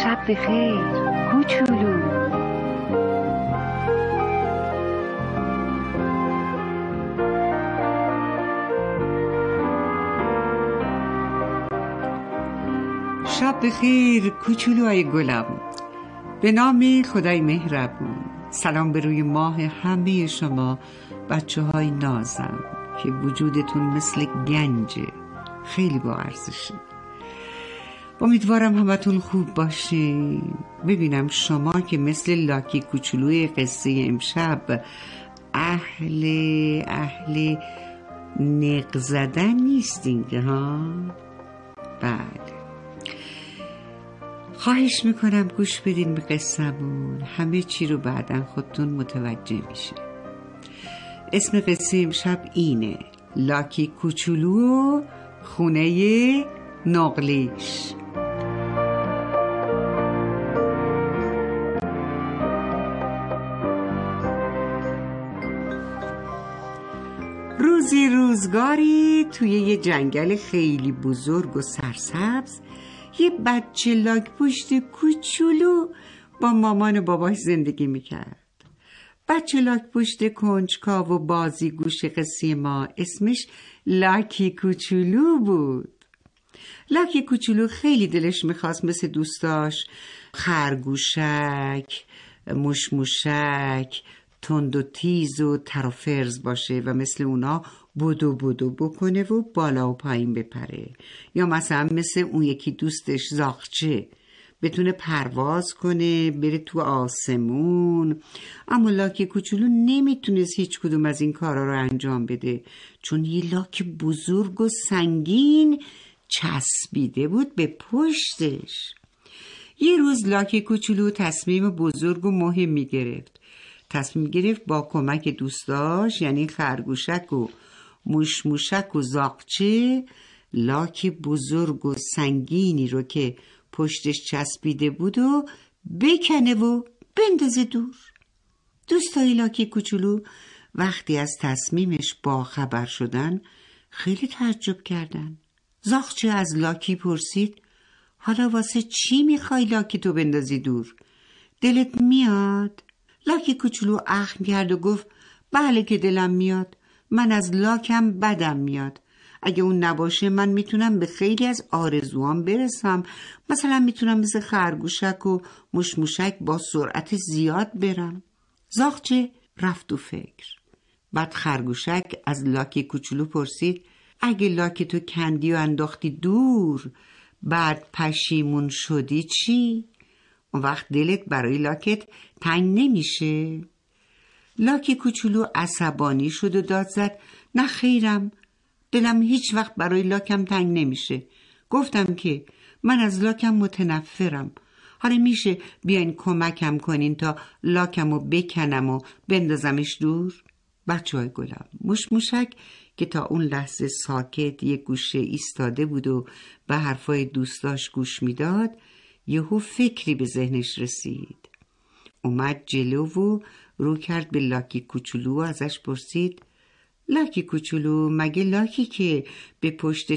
شب بخیر کوچولو. شب بخیر کوچولوهای گلم. به نام خدای مهربون. سلام به روی ماه همه شما بچه های نازم که وجودتون مثل گنجه، خیلی با ارزشه. امیدوارم همتون خوب باشین. ببینم شما که مثل لاکی کوچولوی قصه امشب اهل نق زدن نیستین که ها؟ بله، خواهش میکنم گوش بدین به قصه‌مون. همه چی رو بعداً خودتون متوجه میشه. اسم قصه امشب اینه: لاکی کوچولو و خونه نقلیش. روزگاری توی یه جنگل خیلی بزرگ و سرسبز یه بچه لاک پشت کوچولو با مامان و باباش زندگی میکرد. بچه لاک پشت کنجکاو و بازی گوش قصه ما اسمش لاکی کوچولو بود. لاکی کوچولو خیلی دلش میخواست مثل دوستاش خرگوشک، مشموشک، تند و تیز و ترافرز باشه و مثل اونا بدو بکنه و بالا و پایین بپره، یا مثلا مثل اون یکی دوستش زاغچه بتونه پرواز کنه بره تو آسمون. اما لاکی کوچولو نمیتونست هیچ کدوم از این کارا رو انجام بده، چون یه لاک بزرگ و سنگین چسبیده بود به پشتش. یه روز لاکی کوچولو تصمیم بزرگ و مهمی گرفت. تصمیم گرفت با کمک دوستاش یعنی خرگوشک و مشموشک و زاغچه لاک بزرگ و سنگینی رو که پشتش چسبیده بود و بکنه و بندازه دور. دوستای لاکی کوچولو وقتی از تصمیمش باخبر شدن خیلی تعجب کردن. زاغچه از لاکی پرسید: حالا واسه چی میخوای لاکی تو بندازی دور؟ دلت میاد؟ لاکی کوچولو اخم کرد و گفت: بله که دلم میاد. من از لاکم بدم میاد. اگه اون نباشه من میتونم به خیلی از آرزوام برسم. مثلا میتونم مثل خرگوشک و مشموشک با سرعت زیاد برم. زاغچه رفت و فکر. بعد خرگوشک از لاکی کوچولو پرسید: اگه لاکی تو کندی و انداختی دور بعد پشیمون شدی چی؟ اون وقت دلت برای لاکت تنگ نمیشه؟ لاکی کوچولو عصبانی شد و داد زد: نه خیرم، دلم هیچ وقت برای لاکم تنگ نمیشه. گفتم که من از لاکم متنفرم. حالا میشه بیاین کمکم کنین تا لاکمو بکنم و بندازمش دور؟ بچه های گلم، مشموشک که تا اون لحظه ساکت یک گوشه ایستاده بود و به حرفای دوستاش گوش میداد، یهو فکری به ذهنش رسید. اومد جلو و رو کرد به لاکی کوچولو و ازش پرسید: لاکی کوچولو، مگه لاکی که به پشت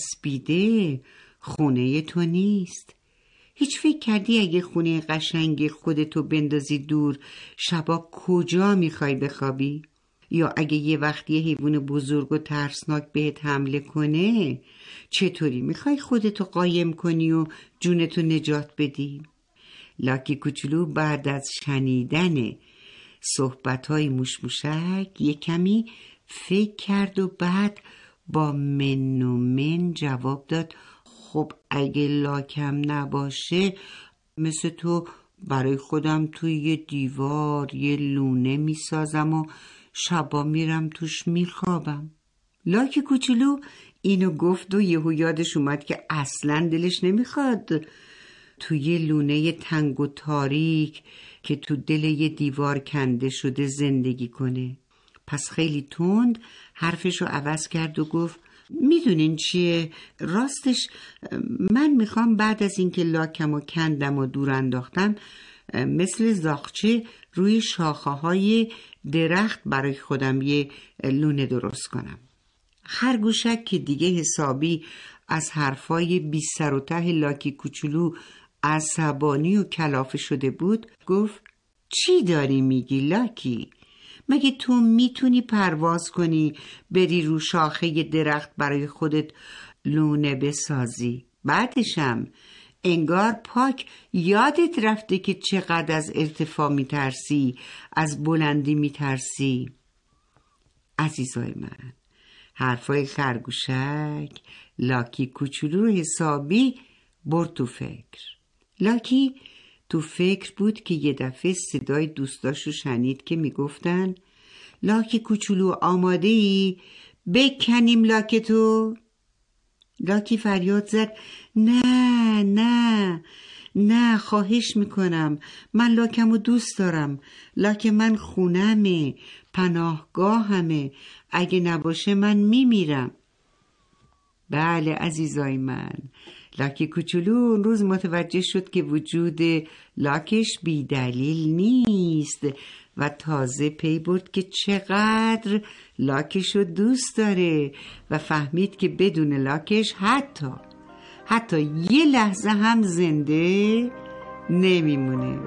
چسبیده خونه تو نیست؟ هیچ فکر کردی اگه خونه قشنگ خودتو بندازی دور شبا کجا میخوای بخوابی؟ یا اگه یه وقت یه حیوان بزرگ و ترسناک بهت حمله کنه چطوری میخوای خودتو قایم کنی و جونتو نجات بدی؟ لاکی کوچولو بعد از شنیدن صحبت‌های مشموشک یه کمی فکر کرد و بعد با من و من جواب داد: خب اگه لاکم نباشه مثل تو برای خودم توی یه دیوار یه لونه میسازم و شبا میرم توش میخوابم. لاکی کوچولو اینو گفت و یهو یادش اومد که اصلاً دلش نمیخواد توی یه لونه تنگ و تاریک که تو دل یه دیوار کنده شده زندگی کنه. پس خیلی تند حرفشو عوض کرد و گفت: میدونین چیه؟ راستش من میخوام بعد از اینکه لاکم و کندم و دور انداختم مثل زاغچه روی شاخه های درخت برای خودم یه لونه درست کنم. خرگوشک که دیگه حسابی از حرفای بی سر و ته لاکی کوچولو عصبانی و کلافه شده بود گفت چی داری میگی لاکی؟ مگه تو میتونی پرواز کنی بری رو شاخه درخت برای خودت لونه بسازی؟ بعدشم انگار پاک یادت رفته که چقدر از ارتفاع میترسی، از بلندی میترسی. عزیزای من، حرفای خرگوشک لاکی کوچولو رو حسابی برد تو فکر. لاکی تو فکر بود که یه دفعه صدای دوستاشو شنید که میگفتن لاکی کوچولو آماده ای؟ بکنیم لاکتو؟ لاکی فریاد زد نه نه نه، خواهش میکنم، من لاکمو دوست دارم. لاک من خونمه، پناهگاهمه، اگه نباشه من میمیرم. بله عزیزای من، لاکی کوچولو اون روز متوجه شد که وجود لاکش بی دلیل نیست و تازه پی برد که چقدر لاکشو دوست داره و فهمید که بدون لاکش حتی یه لحظه هم زنده نمیمونه.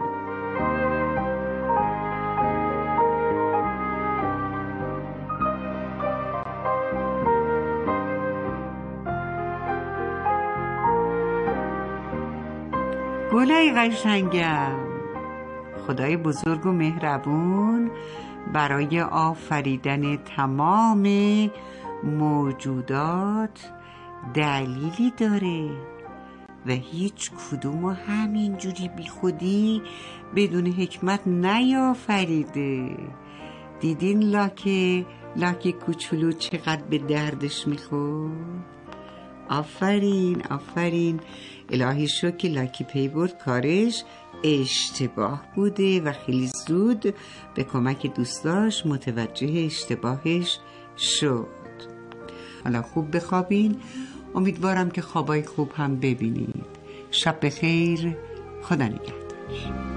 گلای قشنگم، خدای بزرگ و مهربون برای آفریدن تمام موجودات دلیلی داره و هیچ کدومو همینجوری بی خودی بدون حکمت نیافریده. دیدین لاک کوچولو چقدر به دردش میخورد؟ آفرین. الهی شکر که لاکی پی برد کارش اشتباه بوده و خیلی زود به کمک دوستاش متوجه اشتباهش شد. حالا خوب بخوابین، امیدوارم که خوابای خوب هم ببینید. شب بخیر، خدا نگهدار.